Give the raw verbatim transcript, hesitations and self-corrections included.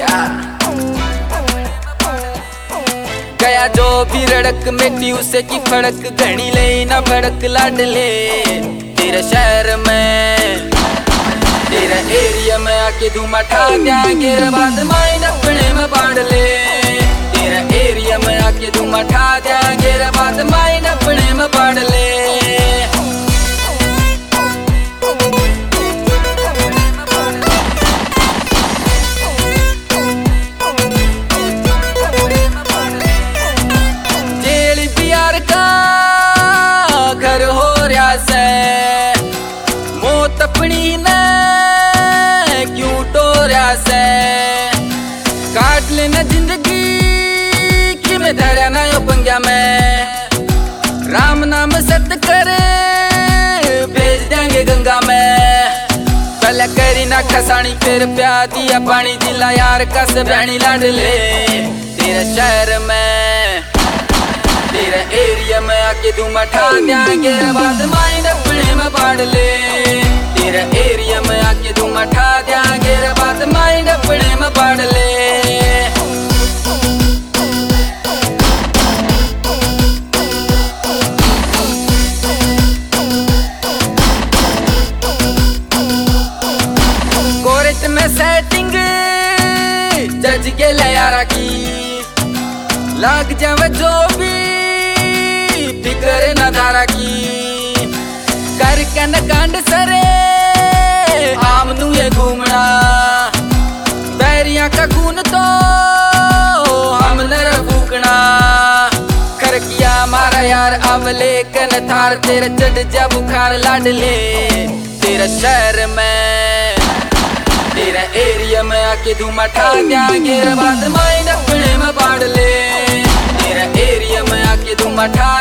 गया जो भी रड़क मिट्टी उसे की फड़क घनी ले ना भड़क लाडले तेरे शहर में तेरे एरिया में आके धुमा ठा जाएंगे बाद माइन अपने में बांध ले तेरे एरिया में आके धुमा ठा जाएंगे बाद माइन अपने में बांध ले अपनी ने क्यों टोरा से काट लेना जिंदगी कि मैं धरा ना यो पंजा में राम नाम सत्य करे भेज देंगे गंगा में पहले करी ना खसानी फिर प्यार दिया पानी दिला यार कस बहनी लाड ले तेरे शहर में तेरे एरिया में आके धुमा ठा देंगे बाद माइन अपने में बांध ले तेरे एरिया में आके धुमा ठा देंगे बाद माइन अपने में बांध ले कोर्ट में सेटिंग जज के लियारा की लाग जावे जो भी फिक्र न धारा की करके न कांड सरे आमनू ये घूमना बैरिया का खून तो हम नर फूकना कर किया मारा यार अब लेकन थार तेरे चढ़ जा बुखार लाड ले तेरे शहर में तेरे एरिया में आके धुमा ठा देंगे बाद माइन अपने में बांध ले तेरे एरिया में आके धुमा ठा